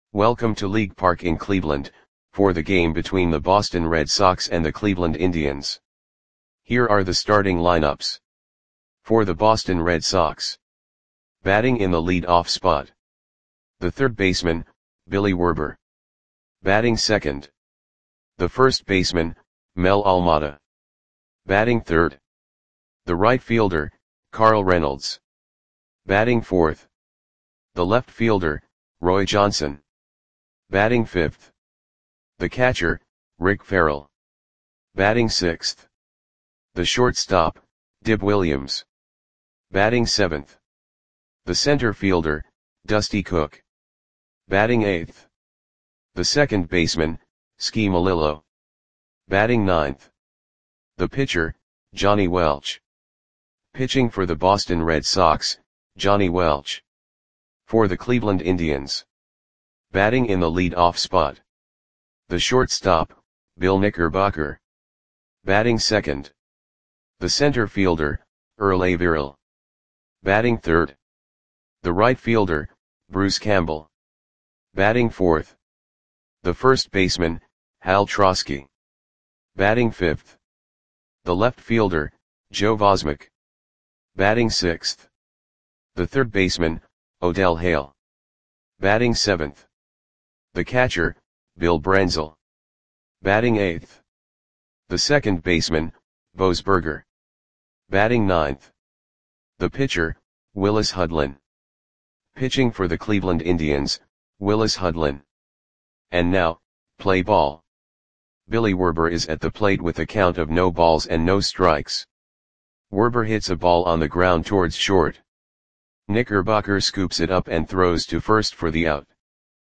Welcome to League Park in Cleveland, for the game between the Boston Red Sox and the Cleveland Indians. Here are the starting lineups. For the Boston Red Sox. Batting in the lead-off spot. The third baseman, Billy Werber. Batting second. The first baseman, Mel Almada. Batting third. The right fielder, Carl Reynolds. Batting fourth. The left fielder, Roy Johnson. Batting fifth. The catcher, Rick Ferrell. Batting sixth. The shortstop, Dib Williams. Batting seventh. The center fielder, Dusty Cook. Batting eighth. The second baseman, Ski Malillo. Batting ninth. The pitcher, Johnny Welch. Pitching for the Boston Red Sox, Johnny Welch. For the Cleveland Indians. Batting in the lead-off spot. The shortstop, Bill Knickerbocker. Batting second. The center fielder, Earl Averill. Batting third. The right fielder, Bruce Campbell. Batting fourth. The first baseman, Hal Trosky. Batting fifth. The left fielder, Joe Vosmick. Batting sixth. The third baseman, Odell Hale. Batting seventh. The catcher, Bill Branzel. Batting eighth. The second baseman, Bose Berger. Batting ninth. The pitcher, Willis Hudlin. Pitching for the Cleveland Indians, Willis Hudlin. And now, play ball. Billy Werber is at the plate with a count of no balls and no strikes. Werber hits a ball on the ground towards short. Knickerbocker scoops it up and throws to first for the out.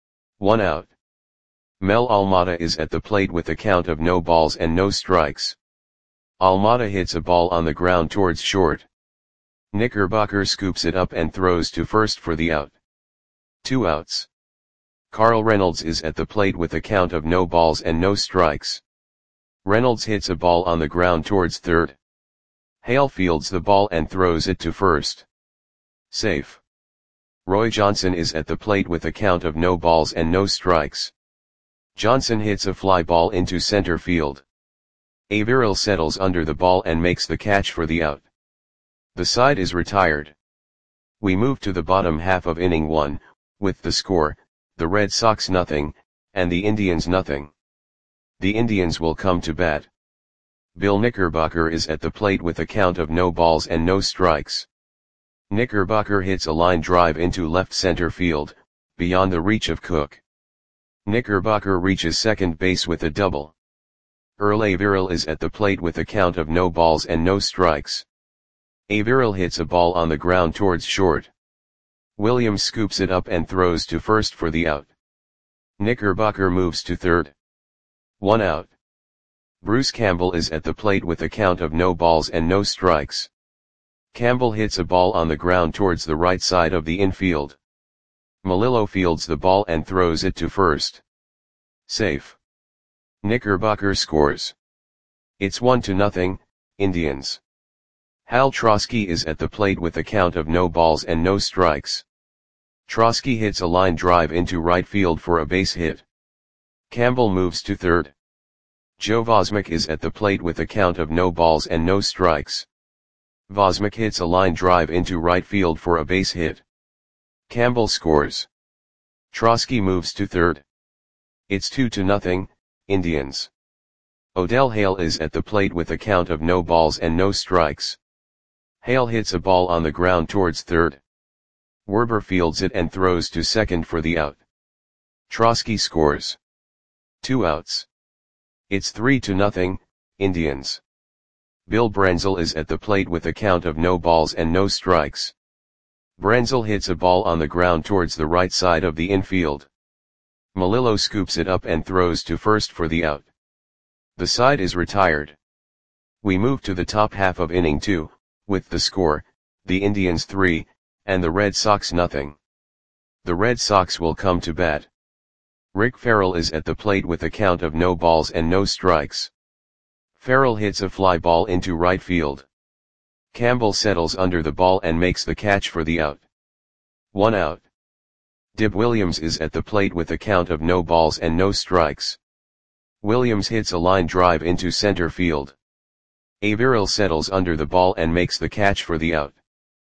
1 out. Mel Almada is at the plate with a count of no balls and no strikes. Almada hits a ball on the ground towards short. Knickerbocker scoops it up and throws to first for the out. 2 outs. Carl Reynolds is at the plate with a count of no balls and no strikes. Reynolds hits a ball on the ground towards third. Hale fields the ball and throws it to first. Safe. Roy Johnson is at the plate with a count of no balls and no strikes. Johnson hits a fly ball into center field. Averill settles under the ball and makes the catch for the out. The side is retired. We move to the bottom half of inning 1, with the score, the Red Sox nothing, and the Indians nothing. The Indians will come to bat. Bill Knickerbocker is at the plate with a count of no balls and no strikes. Knickerbocker hits a line drive into left center field, beyond the reach of Cook. Knickerbocker reaches second base with a double. Earl Averill is at the plate with a count of no balls and no strikes. Averill hits a ball on the ground towards short. Williams scoops it up and throws to first for the out. Knickerbocker moves to third. 1 out. Bruce Campbell is at the plate with a count of no balls and no strikes. Campbell hits a ball on the ground towards the right side of the infield. Malillo fields the ball and throws it to first. Safe. Knickerbocker scores. It's 1-0, Indians. Hal Trosky is at the plate with a count of no balls and no strikes. Trosky hits a line drive into right field for a base hit. Campbell moves to third. Joe Vosmick is at the plate with a count of no balls and no strikes. Vosmick hits a line drive into right field for a base hit. Campbell scores. Trosky moves to third. It's 2-0, Indians. Odell Hale is at the plate with a count of no balls and no strikes. Hale hits a ball on the ground towards third. Werber fields it and throws to second for the out. Trosky scores. 2 outs. It's 3-0, Indians. Bill Branzel is at the plate with a count of no balls and no strikes. Branzel hits a ball on the ground towards the right side of the infield. Malillo scoops it up and throws to first for the out. The side is retired. We move to the top half of inning 2, with the score, the Indians 3, and the Red Sox nothing. The Red Sox will come to bat. Rick Ferrell is at the plate with a count of no balls and no strikes. Ferrell hits a fly ball into right field. Campbell settles under the ball and makes the catch for the out. 1 out. Dib Williams is at the plate with a count of no balls and no strikes. Williams hits a line drive into center field. Averill settles under the ball and makes the catch for the out.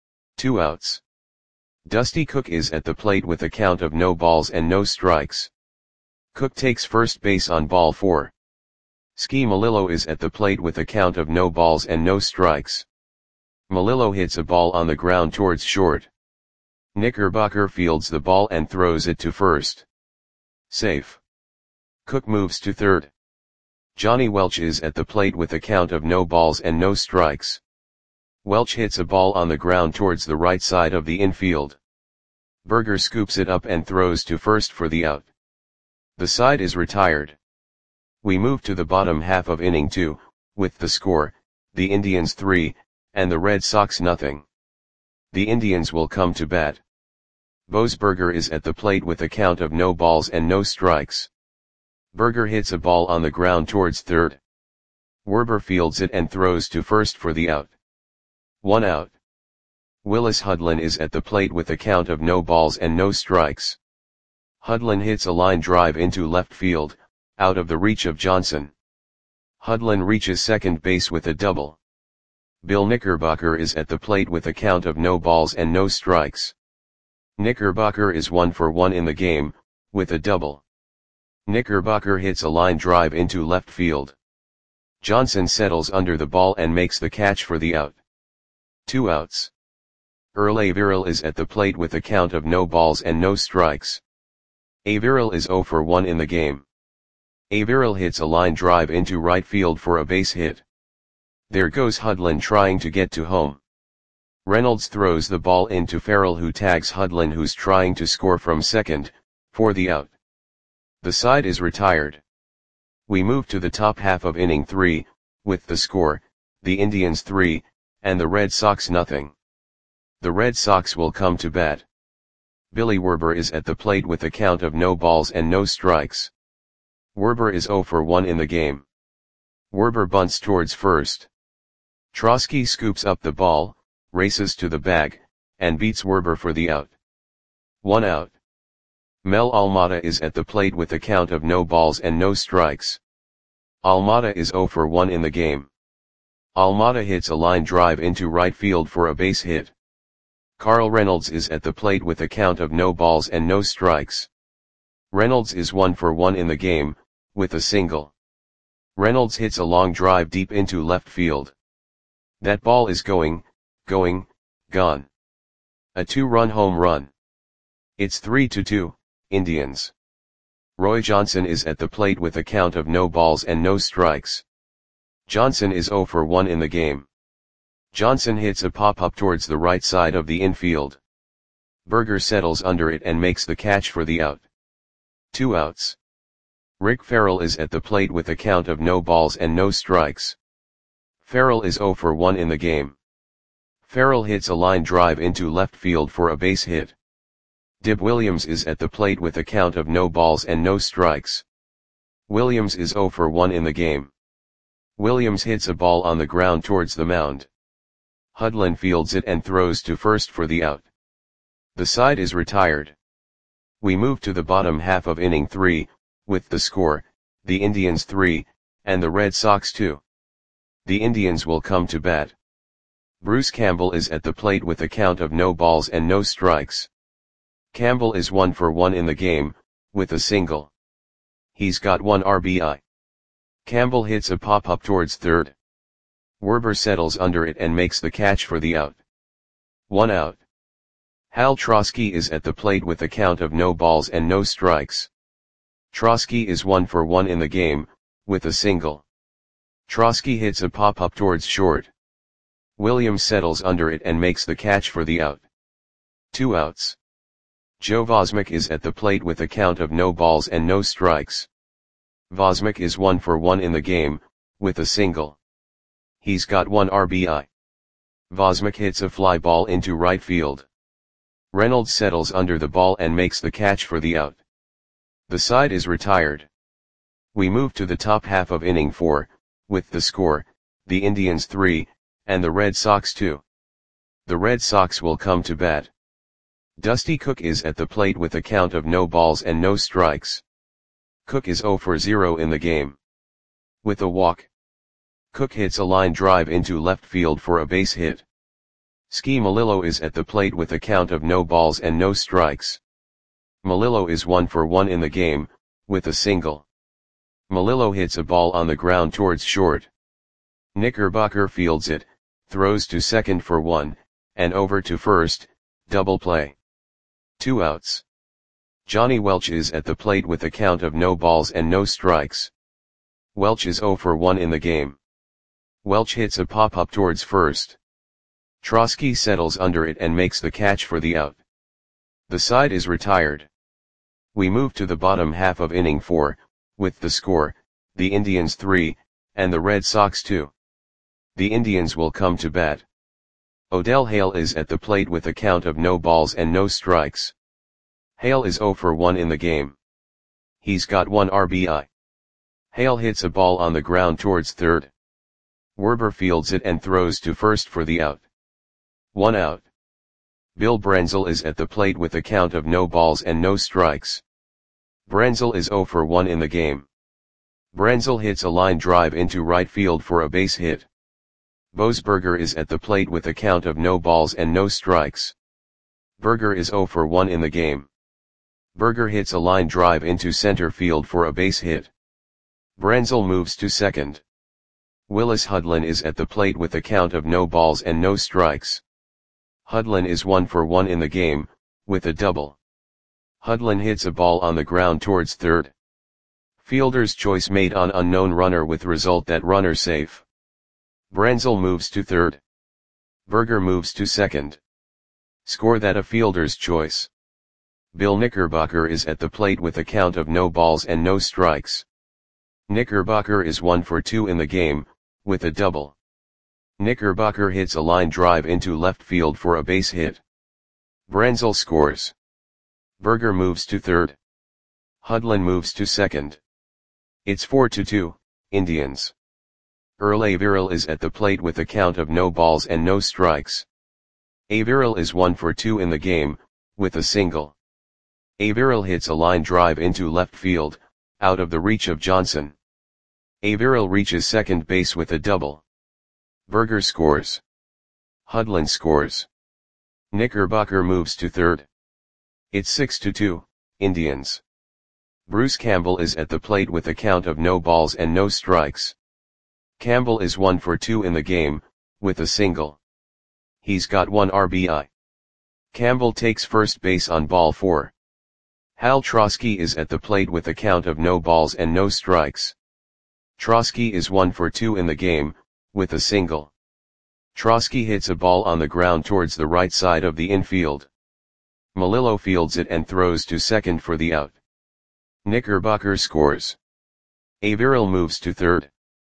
2 outs. Dusty Cook is at the plate with a count of no balls and no strikes. Cook takes first base on ball 4. Ski Melillo is at the plate with a count of no balls and no strikes. Melillo hits a ball on the ground towards short. Knickerbocker fields the ball and throws it to first. Safe. Cook moves to third. Johnny Welch is at the plate with a count of no balls and no strikes. Welch hits a ball on the ground towards the right side of the infield. Berger scoops it up and throws to first for the out. The side is retired. We move to the bottom half of inning 2, with the score, the Indians 3, and the Red Sox nothing. The Indians will come to bat. Boasberger is at the plate with a count of no balls and no strikes. Berger hits a ball on the ground towards third. Werber fields it and throws to first for the out. 1 out. Willis Hudlin is at the plate with a count of no balls and no strikes. Hudlin hits a line drive into left field, out of the reach of Johnson. Hudlin reaches second base with a double. Bill Knickerbocker is at the plate with a count of no balls and no strikes. Knickerbocker is 1 for 1 in the game, with a double. Knickerbocker hits a line drive into left field. Johnson settles under the ball and makes the catch for the out. 2 outs. Earl Averill is at the plate with a count of no balls and no strikes. Averill is 0 for 1 in the game. Averill hits a line drive into right field for a base hit. There goes Hudlin trying to get to home. Reynolds throws the ball into Farrell, who tags Hudlin, who's trying to score from second, for the out. The side is retired. We move to the top half of inning 3, with the score, the Indians 3, and the Red Sox nothing. The Red Sox will come to bat. Billy Werber is at the plate with a count of no balls and no strikes. Werber is 0 for 1 in the game. Werber bunts towards first. Trosky scoops up the ball, races to the bag, and beats Werber for the out. 1 out. Mel Almada is at the plate with a count of no balls and no strikes. Almada is 0 for 1 in the game. Almada hits a line drive into right field for a base hit. Carl Reynolds is at the plate with a count of no balls and no strikes. Reynolds is 1 for 1 in the game, with a single. Reynolds hits a long drive deep into left field. That ball is gone. A 2-run home run. It's 3-2, Indians. Roy Johnson is at the plate with a count of no balls and no strikes. Johnson is 0 for 1 in the game. Johnson hits a pop-up towards the right side of the infield. Berger settles under it and makes the catch for the out. 2 outs. Rick Farrell is at the plate with a count of no balls and no strikes. Farrell is 0 for 1 in the game. Farrell hits a line drive into left field for a base hit. Dib Williams is at the plate with a count of no balls and no strikes. Williams is 0 for 1 in the game. Williams hits a ball on the ground towards the mound. Hudlin fields it and throws to first for the out. The side is retired. We move to the bottom half of inning 3, with the score, the Indians 3, and the Red Sox 2. The Indians will come to bat. Bruce Campbell is at the plate with a count of no balls and no strikes. Campbell is 1 for 1 in the game, with a single. He's got 1 RBI. Campbell hits a pop-up towards third. Werber settles under it and makes the catch for the out. 1 out. Hal Trosky is at the plate with a count of no balls and no strikes. Trosky is 1 for 1 in the game, with a single. Trosky hits a pop-up towards short. Williams settles under it and makes the catch for the out. 2 outs. Joe Vosmick is at the plate with a count of no balls and no strikes. Vosmick is 1 for 1 in the game, with a single. He's got 1 RBI. Vosmick hits a fly ball into right field. Reynolds settles under the ball and makes the catch for the out. The side is retired. We move to the top half of inning 4, with the score, the Indians 3, and the Red Sox 2. The Red Sox will come to bat. Dusty Cook is at the plate with a count of no balls and no strikes. Cook is 0 for 0 in the game. With a walk, Cook hits a line drive into left field for a base hit. Ski Melillo is at the plate with a count of no balls and no strikes. Melillo is 1 for 1 in the game, with a single. Melillo hits a ball on the ground towards short. Knickerbocker fields it, throws to second for 1, and over to first, double play. 2 outs. Johnny Welch is at the plate with a count of no balls and no strikes. Welch is 0 for 1 in the game. Welch hits a pop-up towards first. Trosky settles under it and makes the catch for the out. The side is retired. We move to the bottom half of inning 4, with the score, the Indians 3, and the Red Sox 2. The Indians will come to bat. Odell Hale is at the plate with a count of no balls and no strikes. Hale is 0 for 1 in the game. He's got 1 RBI. Hale hits a ball on the ground towards third. Werber fields it and throws to first for the out. 1 out. Bill Brenzel is at the plate with a count of no balls and no strikes. Brenzel is 0 for 1 in the game. Brenzel hits a line drive into right field for a base hit. Boesberger is at the plate with a count of no balls and no strikes. Berger is 0 for 1 in the game. Berger hits a line drive into center field for a base hit. Brenzel moves to second. Willis Hudlin is at the plate with a count of no balls and no strikes. Hudlin is 1 for 1 in the game, with a double. Hudlin hits a ball on the ground towards third. Fielder's choice made on unknown runner with result that runner safe. Brenzel moves to third. Berger moves to second. Score that a fielder's choice. Bill Knickerbocker is at the plate with a count of no balls and no strikes. Knickerbocker is 1 for 2 in the game, with a double. Knickerbocker hits a line drive into left field for a base hit. Brenzel scores. Berger moves to third. Hudlin moves to second. It's 4-2, Indians. Earl Averill is at the plate with a count of no balls and no strikes. Averill is 1 for 2 in the game, with a single. Averill hits a line drive into left field, out of the reach of Johnson. Averill reaches second base with a double. Berger scores. Hudlin scores. Knickerbocker moves to third. It's 6-2, Indians. Bruce Campbell is at the plate with a count of no balls and no strikes. Campbell is 1 for 2 in the game, with a single. He's got 1 RBI. Campbell takes first base on ball 4. Hal Trosky is at the plate with a count of no balls and no strikes. Trosky is 1 for 2 in the game, with a single. Trosky hits a ball on the ground towards the right side of the infield. Melillo fields it and throws to second for the out. Knickerbocker scores. Averill moves to third.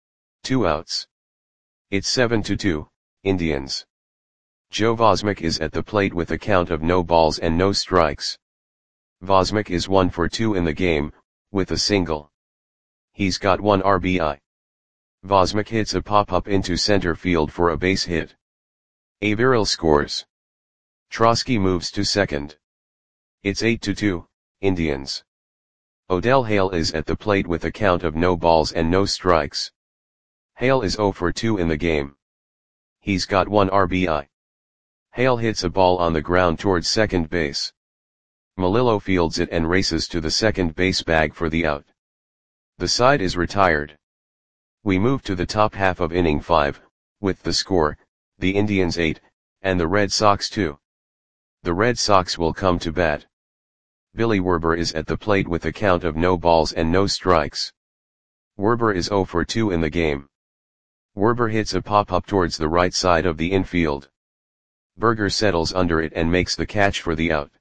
2 outs. It's 7-2, Indians. Joe Vosmick is at the plate with a count of no balls and no strikes. Vosmick is 1 for 2 in the game, with a single. He's got 1 RBI. Vosmick hits a pop-up into center field for a base hit. Averill scores. Trosky moves to second. It's 8-2, Indians. Odell Hale is at the plate with a count of no balls and no strikes. Hale is 0 for 2 in the game. He's got 1 RBI. Hale hits a ball on the ground towards second base. Melillo fields it and races to the second base bag for the out. The side is retired. We move to the top half of inning 5, with the score, the Indians 8, and the Red Sox 2. The Red Sox will come to bat. Billy Werber is at the plate with a count of no balls and no strikes. Werber is 0 for 2 in the game. Werber hits a pop-up towards the right side of the infield. Berger settles under it and makes the catch for the out.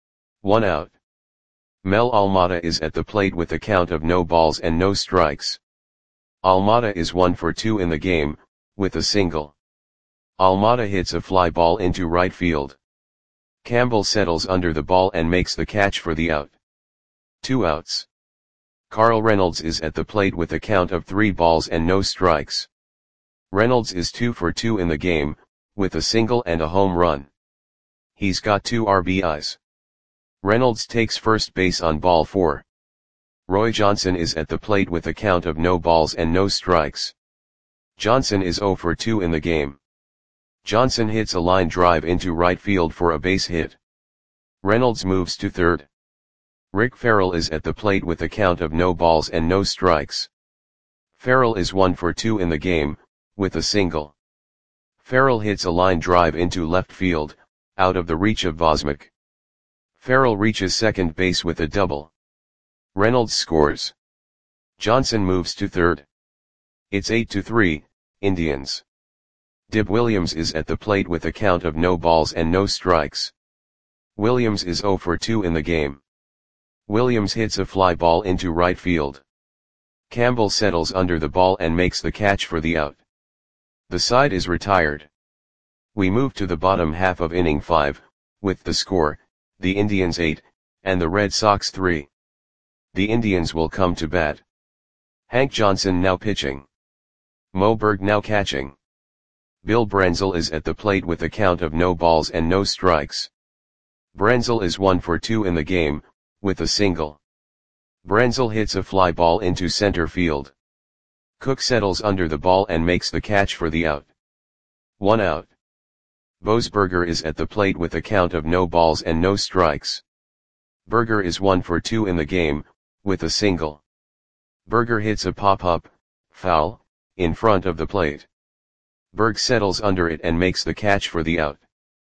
1 out. Mel Almada is at the plate with a count of no balls and no strikes. Almada is 1 for 2 in the game, with a single. Almada hits a fly ball into right field. Campbell settles under the ball and makes the catch for the out. 2 outs. Carl Reynolds is at the plate with a count of 3 balls and no strikes. Reynolds is 2 for 2 in the game, with a single and a home run. He's got 2 RBIs. Reynolds takes first base on ball 4. Roy Johnson is at the plate with a count of no balls and no strikes. Johnson is 0 for 2 in the game. Johnson hits a line drive into right field for a base hit. Reynolds moves to third. Rick Farrell is at the plate with a count of no balls and no strikes. Farrell is 1 for 2 in the game, with a single. Farrell hits a line drive into left field, out of the reach of Vosmik. Farrell reaches second base with a double. Reynolds scores. Johnson moves to third. It's 8-3, Indians. Dib Williams is at the plate with a count of no balls and no strikes. Williams is 0 for 2 in the game. Williams hits a fly ball into right field. Campbell settles under the ball and makes the catch for the out. The side is retired. We move to the bottom half of inning 5, with the score, the Indians 8, and the Red Sox 3. The Indians will come to bat. Hank Johnson now pitching. Mo Berg now catching. Bill Brenzel is at the plate with a count of no balls and no strikes. Brenzel is 1 for 2 in the game, with a single. Brenzel hits a fly ball into center field. Cook settles under the ball and makes the catch for the out. 1 out. Bosberger is at the plate with a count of no balls and no strikes. Berger is 1 for 2 in the game, with a single. Berger hits a pop-up, foul, in front of the plate. Berg settles under it and makes the catch for the out.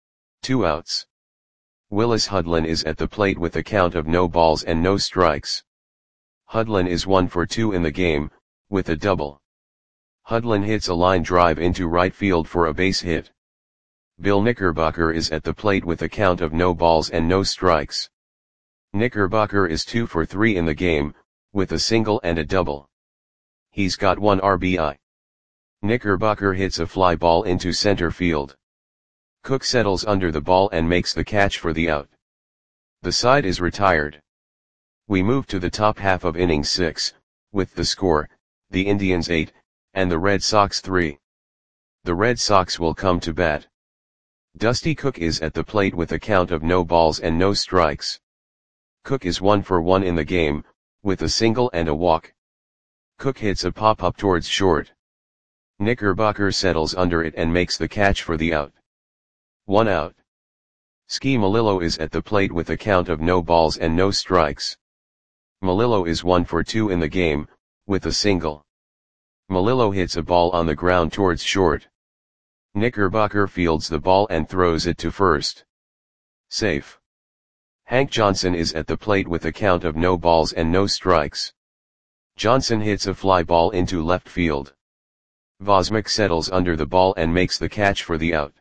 2 outs. Willis Hudlin is at the plate with a count of no balls and no strikes. Hudlin is 1 for 2 in the game, with a double. Hudlin hits a line drive into right field for a base hit. Bill Knickerbocker is at the plate with a count of no balls and no strikes. Knickerbocker is 2 for 3 in the game, with a single and a double. He's got 1 RBI. Knickerbocker hits a fly ball into center field. Cook settles under the ball and makes the catch for the out. The side is retired. We move to the top half of inning 6, with the score, the Indians 8, and the Red Sox 3. The Red Sox will come to bat. Dusty Cook is at the plate with a count of no balls and no strikes. Cook is 1 for 1 in the game, with a single and a walk. Cook hits a pop-up towards short. Knickerbocker settles under it and makes the catch for the out. 1 out. Ski Melillo is at the plate with a count of no balls and no strikes. Melillo is 1 for 2 in the game, with a single. Melillo hits a ball on the ground towards short. Knickerbocker fields the ball and throws it to first. Safe. Hank Johnson is at the plate with a count of no balls and no strikes. Johnson hits a fly ball into left field. Vosmik settles under the ball and makes the catch for the out.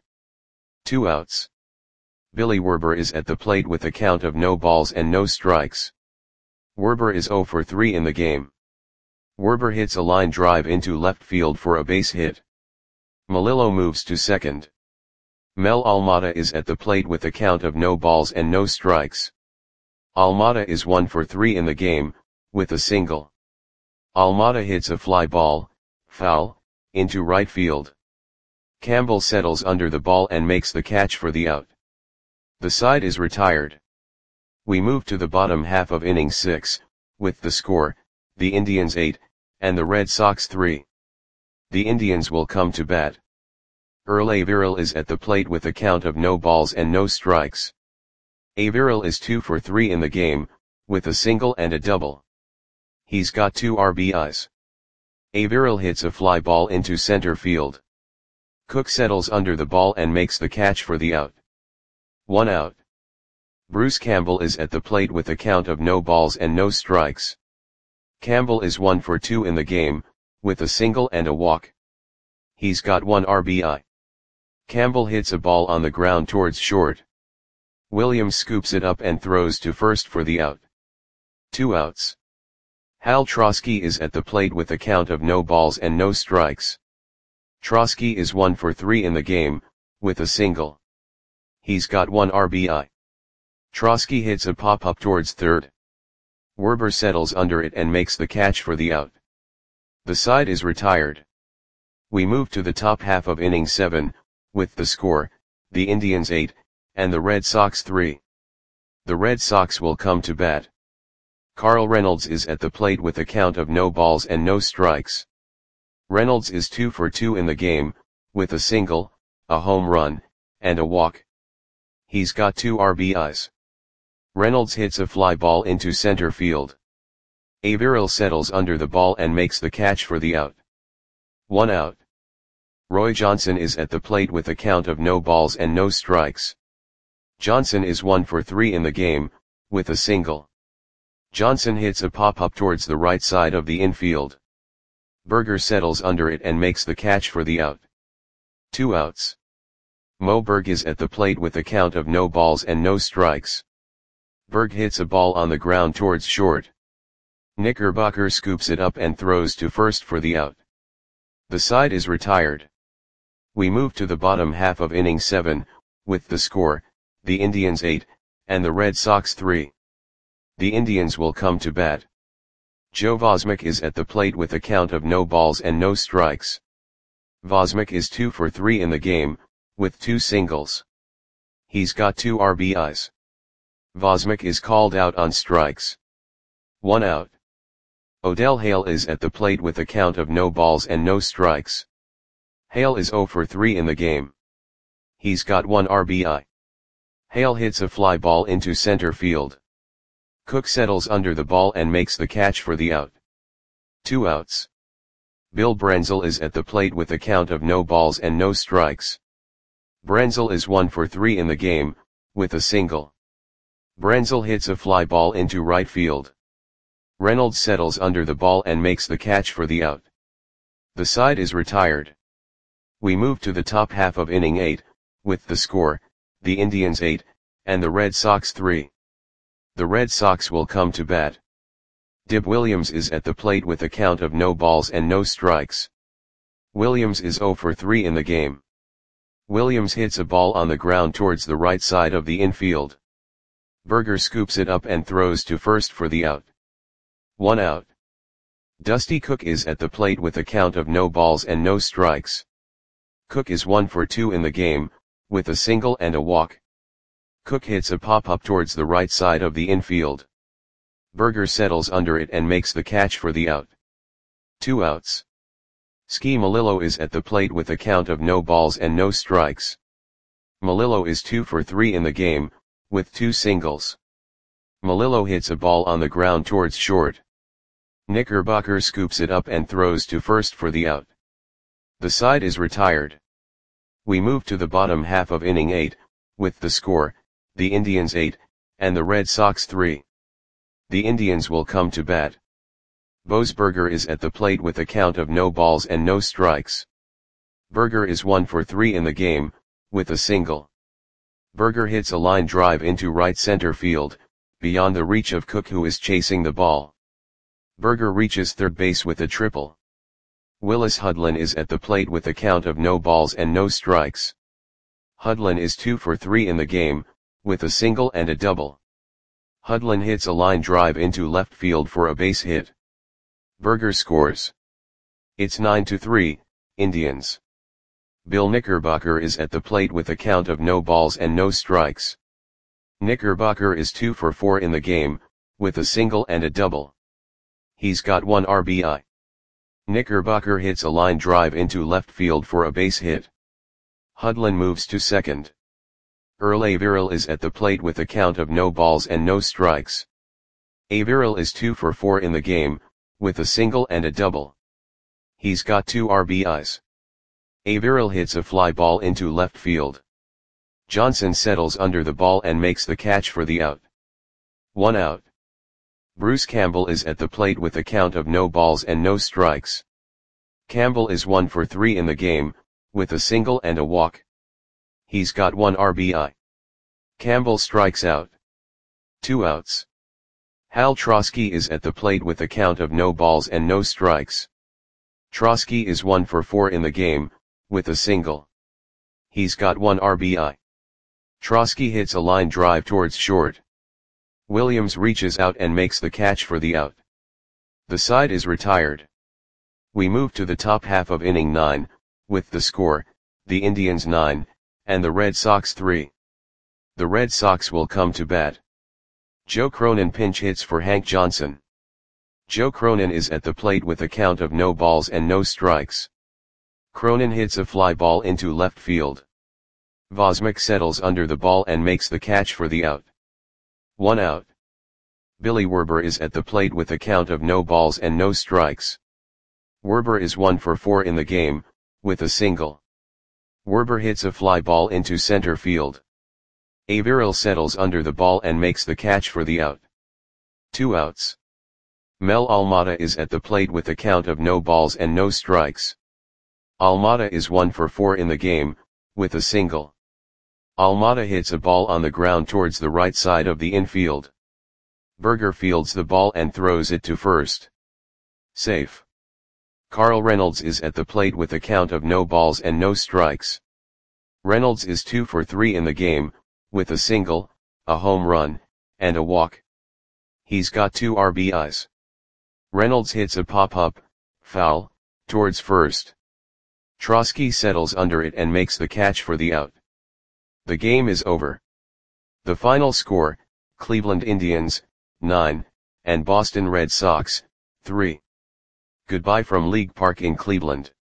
2 outs. Billy Werber is at the plate with a count of no balls and no strikes. Werber is 0 for 3 in the game. Werber hits a line drive into left field for a base hit. Melillo moves to second. Mel Almada is at the plate with a count of no balls and no strikes. Almada is 1 for 3 in the game, with a single. Almada hits a fly ball, foul, into right field. Campbell settles under the ball and makes the catch for the out. The side is retired. We move to the bottom half of inning 6, with the score, the Indians 8, and the Red Sox 3. The Indians will come to bat. Earl Averill is at the plate with a count of no balls and no strikes. Averill is 2 for 3 in the game, with a single and a double. He's got 2 RBIs. Averill hits a fly ball into center field. Cook settles under the ball and makes the catch for the out. 1 out. Bruce Campbell is at the plate with a count of no balls and no strikes. Campbell is 1 for 2 in the game, with a single and a walk. He's got 1 RBI. Campbell hits a ball on the ground towards short. Williams scoops it up and throws to first for the out. 2 outs. Hal Trosky is at the plate with a count of no balls and no strikes. Trosky is 1 for 3 in the game, with a single. He's got 1 RBI. Trosky hits a pop-up towards third. Werber settles under it and makes the catch for the out. The side is retired. We move to the top half of inning 7, with the score, the Indians 8, and the Red Sox 3. The Red Sox will come to bat. Carl Reynolds is at the plate with a count of no balls and no strikes. Reynolds is 2 for 2 in the game, with a single, a home run, and a walk. He's got 2 RBIs. Reynolds hits a fly ball into center field. Averill settles under the ball and makes the catch for the out. 1 out. Roy Johnson is at the plate with a count of no balls and no strikes. Johnson is 1 for 3 in the game, with a single. Johnson hits a pop-up towards the right side of the infield. Berger settles under it and makes the catch for the out. 2 outs. Mo Berg is at the plate with a count of no balls and no strikes. Berg hits a ball on the ground towards short. Knickerbocker scoops it up and throws to first for the out. The side is retired. We move to the bottom half of inning 7, with the score, the Indians 8, and the Red Sox 3. The Indians will come to bat. Joe Vosmek is at the plate with a count of no balls and no strikes. Vosmek is 2 for 3 in the game, with 2 singles. He's got 2 RBIs. Vosmek is called out on strikes. 1 out. Odell Hale is at the plate with a count of no balls and no strikes. Hale is 0 for 3 in the game. He's got 1 RBI. Hale hits a fly ball into center field. Cook settles under the ball and makes the catch for the out. 2 outs. Bill Brenzel is at the plate with a count of no balls and no strikes. Brenzel is 1 for 3 in the game, with a single. Brenzel hits a fly ball into right field. Reynolds settles under the ball and makes the catch for the out. The side is retired. We move to the top half of inning 8, with the score, the Indians 8, and the Red Sox 3. The Red Sox will come to bat. Dib Williams is at the plate with a count of no balls and no strikes. Williams is 0 for 3 in the game. Williams hits a ball on the ground towards the right side of the infield. Berger scoops it up and throws to first for the out. 1 out. Dusty Cook is at the plate with a count of no balls and no strikes. Cook is 1 for 2 in the game, with a single and a walk. Cook hits a pop-up towards the right side of the infield. Berger settles under it and makes the catch for the out. 2 outs. Ski Melillo is at the plate with a count of no balls and no strikes. Melillo is 2 for 3 in the game, with 2 singles. Melillo hits a ball on the ground towards short. Knickerbocker scoops it up and throws to first for the out. The side is retired. We move to the bottom half of inning 8, with the score, the Indians 8, and the Red Sox 3. The Indians will come to bat. Boasberger is at the plate with a count of no balls and no strikes. Berger is 1 for 3 in the game, with a single. Berger hits a line drive into right center field, beyond the reach of Cook who is chasing the ball. Berger reaches third base with a triple. Willis Hudlin is at the plate with a count of no balls and no strikes. Hudlin is 2 for 3 in the game, with a single and a double. Hudlin hits a line drive into left field for a base hit. Berger scores. It's 9-3, Indians. Bill Knickerbocker is at the plate with a count of no balls and no strikes. Knickerbocker is 2 for 4 in the game, with a single and a double. He's got 1 RBI. Knickerbocker hits a line drive into left field for a base hit. Hudlin moves to second. Earl Averill is at the plate with a count of no balls and no strikes. Averill is 2 for 4 in the game, with a single and a double. He's got 2 RBIs. Averill hits a fly ball into left field. Johnson settles under the ball and makes the catch for the out. 1 out. Bruce Campbell is at the plate with a count of no balls and no strikes. Campbell is 1 for 3 in the game, with a single and a walk. He's got 1 RBI. Campbell strikes out. 2 outs. Hal Trosky is at the plate with a count of no balls and no strikes. Trosky is 1 for 4 in the game, with a single. He's got 1 RBI. Trosky hits a line drive towards short. Williams reaches out and makes the catch for the out. The side is retired. We move to the top half of inning 9, with the score, the Indians 9, and the Red Sox 3. The Red Sox will come to bat. Joe Cronin pinch hits for Hank Johnson. Joe Cronin is at the plate with a count of no balls and no strikes. Cronin hits a fly ball into left field. Vosmick settles under the ball and makes the catch for the out. 1 out. Billy Werber is at the plate with a count of no balls and no strikes. Werber is 1 for 4 in the game, with a single. Werber hits a fly ball into center field. Averill settles under the ball and makes the catch for the out. 2 outs. Mel Almada is at the plate with a count of no balls and no strikes. Almada is 1 for 4 in the game, with a single. Almada hits a ball on the ground towards the right side of the infield. Berger fields the ball and throws it to first. Safe. Carl Reynolds is at the plate with a count of no balls and no strikes. Reynolds is 2 for 3 in the game, with a single, a home run, and a walk. He's got 2 RBIs. Reynolds hits a pop-up, foul, towards first. Trotsky settles under it and makes the catch for the out. The game is over. The final score, Cleveland Indians, 9, and Boston Red Sox, 3. Goodbye from League Park in Cleveland.